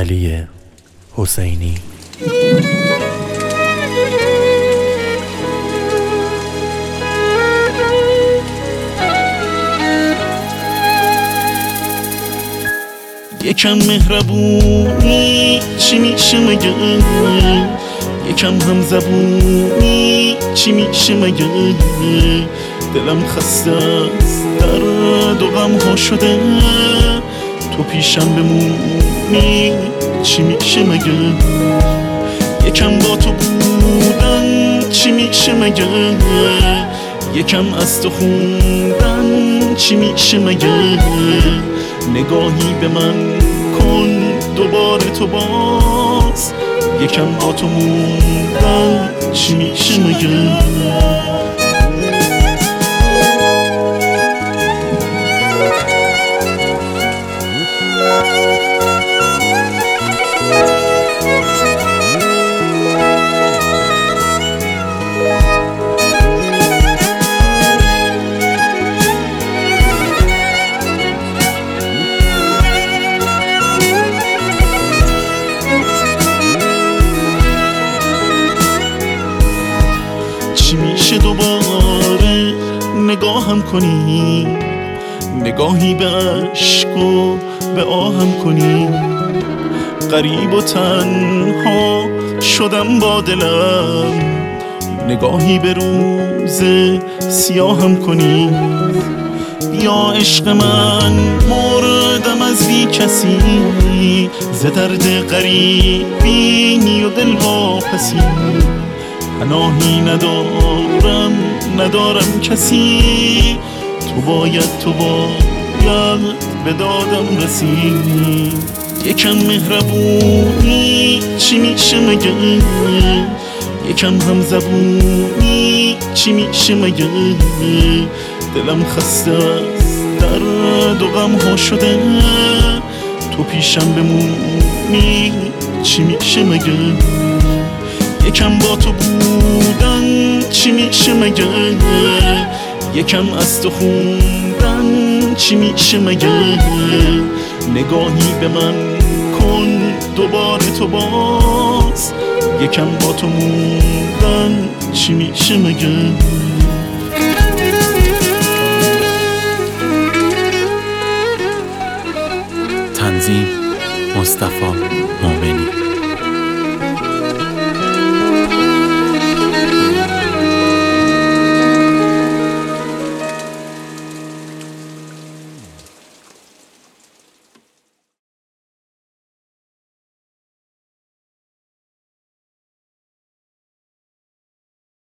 علی حسینی. یکم مهربونی چی میشه مگه؟ یکم هم زبونی چی میشه مگه؟ دلم خسته از درد و غم ها شده، تو پیشم بمونی چی میشه مگه؟ یکم با تو بودن چی میشه مگه؟ یکم از تو خوندن چی میشه مگه؟ نگاهی به من کن دوباره تو باز، یکم با تو موندن چی میشه مگه؟ چی میشه دوباره نگاهم کنی، نگاهی به عشق و به آهم کنی؟ غریب و تنها شدم با دلم، نگاهی به روز سیاهم کنی؟ یا عشق من مردم از بی کسی، ز درد غریبی و دل واپسی، پناهی ندارم کسی، تو باید به دادم رسی. یکم مهربونی چی میشه مگه؟ یکم هم زبونی چی میشه مگه؟ دلم خسته از درد و غم ها شده، تو پیشم بمونی چی میشه مگه؟ یکم با تو بودن چی میشه مگه؟ یکم از تو خوندن چی میشه مگه؟ نگاهی به من کن دوباره تو باز، یکم با تو موندن چی میشه مگه؟ تنظیم مصطفی مومنی.